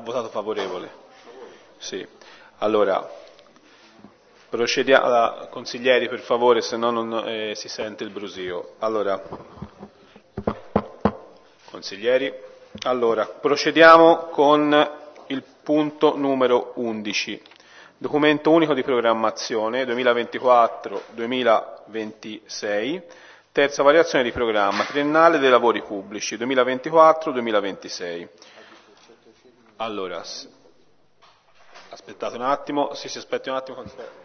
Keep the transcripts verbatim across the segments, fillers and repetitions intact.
votato favorevole. Sì. Allora, procediamo, consiglieri per favore, se no non eh, si sente il brusio. Allora, consiglieri, allora, procediamo con il punto numero undici. Documento unico di programmazione duemilaventiquattro duemilaventisei, terza variazione di programma triennale dei lavori pubblici duemilaventiquattro duemilaventisei. Allora, aspettate un attimo, sì, si aspetti un attimo.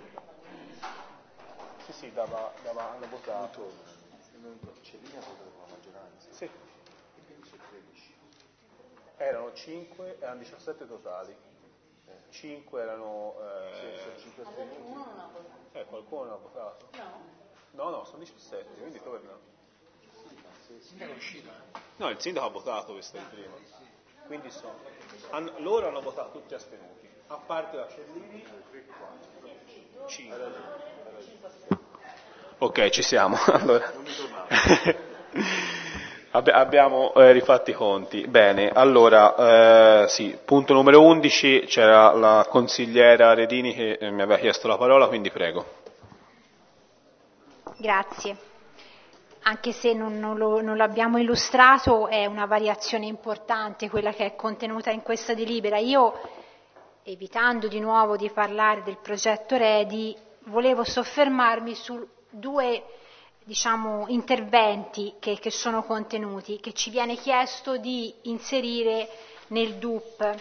Sì, sì, dava, dava, hanno votato. C'è linea votato con la maggioranza. Sì. Erano cinque, erano diciassette totali. cinque erano... Eh, cinque allora, uno non ha votato. Eh, qualcuno non ha votato? No. No, no, sono diciassette, quindi torna. Il sindaco è uscito. No, il sindaco ha votato questa di prima. Quindi sono... Hanno, loro hanno votato tutti astenuti, a parte la Cellini. cinque. Ok, ci siamo. Allora. Abbiamo eh, rifatto i conti. Bene, allora, eh, sì, punto numero undici, c'era la consigliera Redini che eh, mi aveva chiesto la parola, quindi prego. Grazie. Anche se non, non, lo, non l'abbiamo illustrato, è una variazione importante quella che è contenuta in questa delibera. Io, evitando di nuovo di parlare del progetto Redi, volevo soffermarmi su due diciamo, interventi che, che sono contenuti, che ci viene chiesto di inserire nel D U P,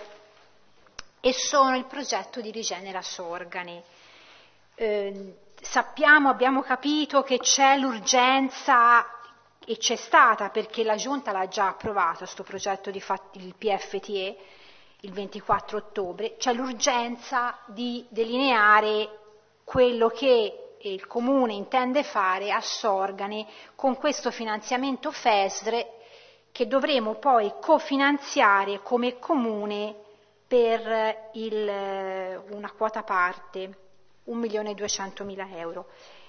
e sono il progetto di Rigenera Sorgane. Eh, sappiamo, abbiamo capito che c'è l'urgenza, e c'è stata perché la Giunta l'ha già approvato, questo progetto di fat- il P F T E, il ventiquattro ottobre, c'è l'urgenza di delineare quello che il Comune intende fare a Sorgane con questo finanziamento F E S R che dovremo poi cofinanziare come Comune per il, una quota parte, un milione e duecentomila euro.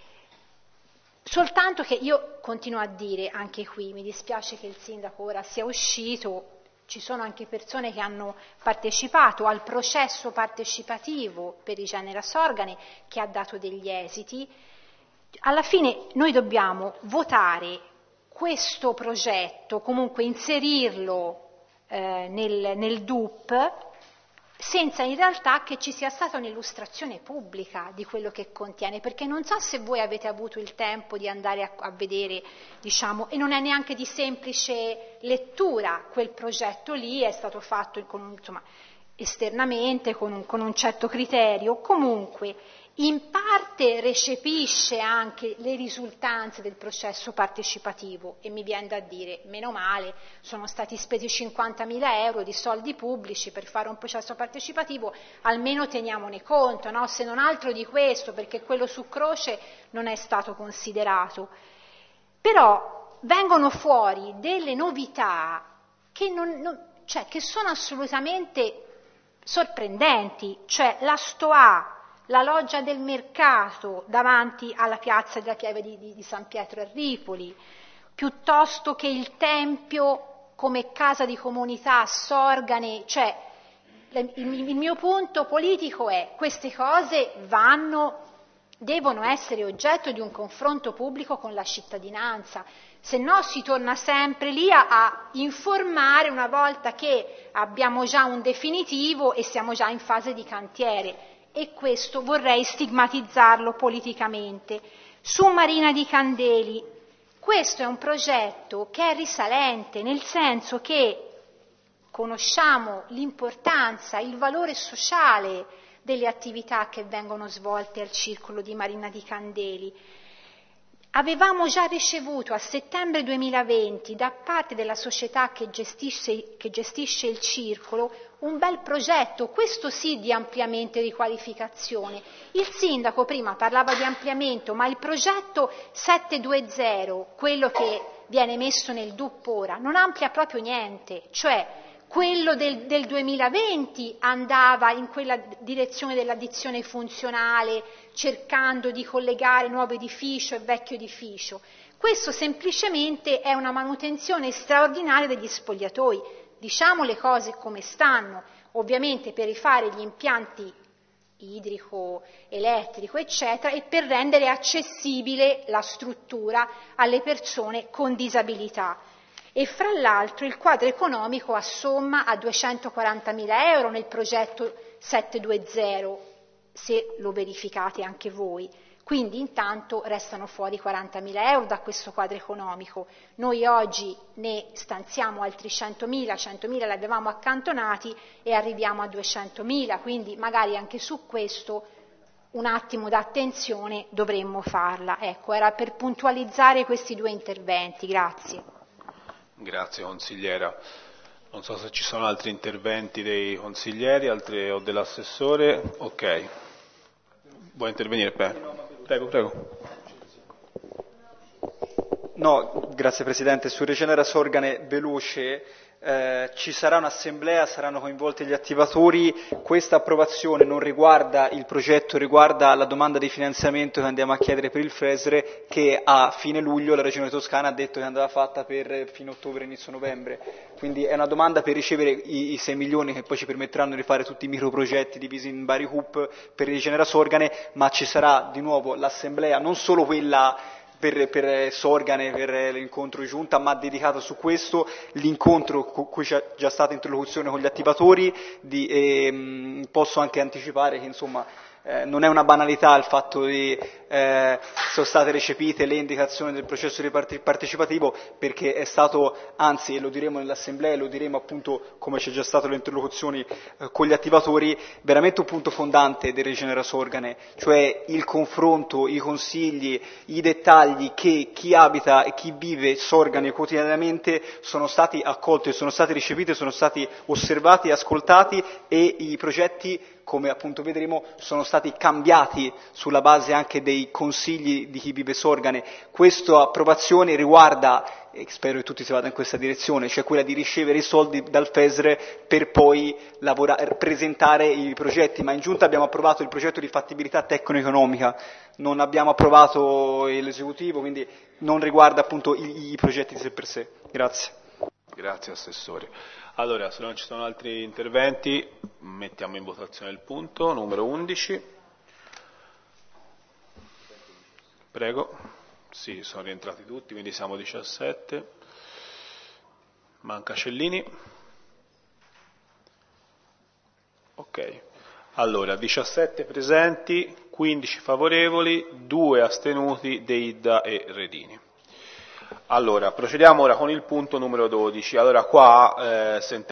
Soltanto che io continuo a dire anche qui, mi dispiace che il sindaco ora sia uscito, ci sono anche persone che hanno partecipato al processo partecipativo per Rigenera Sorgane che ha dato degli esiti. Alla fine noi dobbiamo votare questo progetto, comunque inserirlo eh, nel, nel D U P, senza in realtà che ci sia stata un'illustrazione pubblica di quello che contiene, perché non so se voi avete avuto il tempo di andare a, a vedere, diciamo, e non è neanche di semplice lettura, quel progetto lì è stato fatto con, insomma, esternamente, con un, con un certo criterio, comunque in parte recepisce anche le risultanze del processo partecipativo e mi viene da dire, meno male, sono stati spesi cinquantamila euro di soldi pubblici per fare un processo partecipativo, almeno teniamone conto, no? Se non altro di questo, perché quello su croce non è stato considerato. Però vengono fuori delle novità che, non, non, cioè, che sono assolutamente sorprendenti, cioè la Stoa, la loggia del mercato davanti alla piazza della Pieve di, di, di San Pietro a Ripoli, piuttosto che il Tempio come casa di comunità a Sorgane, cioè il, il mio punto politico è queste cose vanno, devono essere oggetto di un confronto pubblico con la cittadinanza, se no si torna sempre lì a, a informare una volta che abbiamo già un definitivo e siamo già in fase di cantiere. E questo vorrei stigmatizzarlo politicamente. Su Marina di Candeli, questo è un progetto che è risalente, nel senso che conosciamo l'importanza, il valore sociale delle attività che vengono svolte al circolo di Marina di Candeli. Avevamo già ricevuto a settembre duemilaventi da parte della società che gestisce, che gestisce il circolo un bel progetto, questo sì di ampliamento e riqualificazione. Il sindaco prima parlava di ampliamento, ma il progetto settecentoventi, quello che viene messo nel D U P ora, non amplia proprio niente, cioè quello del, del duemilaventi andava in quella direzione dell'addizione funzionale, cercando di collegare nuovo edificio e vecchio edificio. Questo semplicemente è una manutenzione straordinaria degli spogliatoi. Diciamo le cose come stanno. ovviamente per rifare gli impianti idrico, elettrico, eccetera, e per rendere accessibile la struttura alle persone con disabilità. E fra l'altro il quadro economico assomma a duecentoquarantamila euro nel progetto settecentoventi, se lo verificate anche voi. Quindi intanto restano fuori quarantamila euro da questo quadro economico. Noi oggi ne stanziamo altri centomila, centomila li avevamo accantonati e arriviamo a duecentomila, quindi magari anche su questo un attimo d'attenzione dovremmo farla. Ecco, era per puntualizzare questi due interventi. Grazie. Grazie consigliera. Non so se ci sono altri interventi dei consiglieri, altri o dell'assessore. Ok. Vuoi intervenire? Prego, prego. No, grazie Presidente. Su Regenera Sorgane, veloce, eh, ci sarà un'assemblea, saranno coinvolti gli attivatori. Questa approvazione non riguarda il progetto, riguarda la domanda di finanziamento che andiamo a chiedere per il Fesre, che a fine luglio la Regione Toscana ha detto che andava fatta per fine ottobre, inizio novembre. Quindi è una domanda per ricevere i, i sei milioni che poi ci permetteranno di fare tutti i microprogetti divisi in vari hub per Regenera Sorgane, ma ci sarà di nuovo l'assemblea, non solo quella Per, per Sorgane, per l'incontro giunta, ma dedicato su questo, l'incontro con cui c'è già stata interlocuzione con gli attivatori, di, e, posso anche anticipare che insomma eh, non è una banalità il fatto che eh, sono state recepite le indicazioni del processo di parte- partecipativo, perché è stato, anzi, e lo diremo nell'assemblea, e lo diremo appunto come c'è già stato le interlocuzioni eh, con gli attivatori, veramente un punto fondante del Regenera Sorgane, cioè il confronto, i consigli, i dettagli che chi abita e chi vive Sorgane quotidianamente sono stati accolti, sono stati recepiti, sono stati osservati e ascoltati, e i progetti, come appunto vedremo, sono stati cambiati sulla base anche dei consigli di chi vive Sorgane. Questa approvazione riguarda, e spero che tutti si vada in questa direzione, cioè quella di ricevere i soldi dal Fesre per poi lavorare, presentare i progetti, ma in giunta abbiamo approvato il progetto di fattibilità tecno-economica, non abbiamo approvato l'esecutivo, quindi non riguarda appunto i, i progetti di sé per sé. Grazie. Grazie Assessore. Allora, se non ci sono altri interventi, mettiamo in votazione il punto numero undici. Prego. Sì, sono rientrati tutti, quindi siamo diciassette. Manca Cellini. Ok. Allora, diciassette presenti, quindici favorevoli, due astenuti, Deidda e Redini. Allora, procediamo ora con il punto numero dodici. Allora, qua eh,